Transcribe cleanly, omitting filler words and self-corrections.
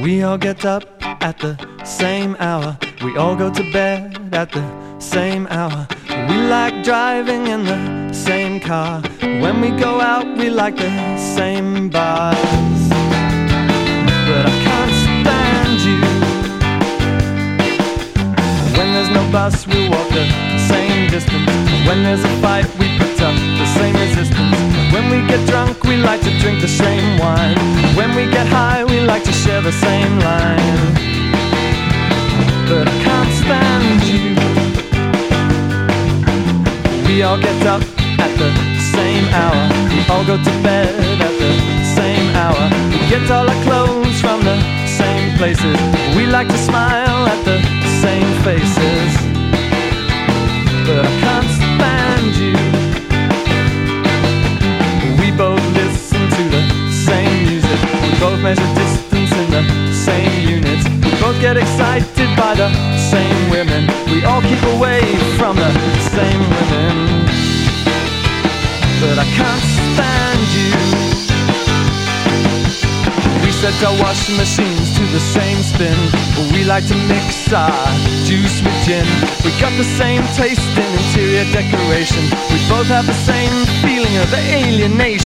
We all get up at the same hour. We all go to bed at the same hour. We like driving in the same car. When we go out, we like the same bars. But I can't stand you. When there's no bus, we walk the same distance. When there's a fight, we put up the same resistance. When we get drunk, we like to drink the same wine. When we get high, we like to share the same line. But I can't stand you. We all get up at the same hour. We all go to bed at the same hour. We get all our clothes from the same places. We like to smile at the same faces. But I can't stand you. We both listen to the same music. We both measure distance in the same units. We both get excited by the same women. We all keep away from the same women. But I can't stand you. We set our washing machines to the same spin. We like to mix our juice with gin. We got the same taste in interior decoration. We both have the same feeling of alienation.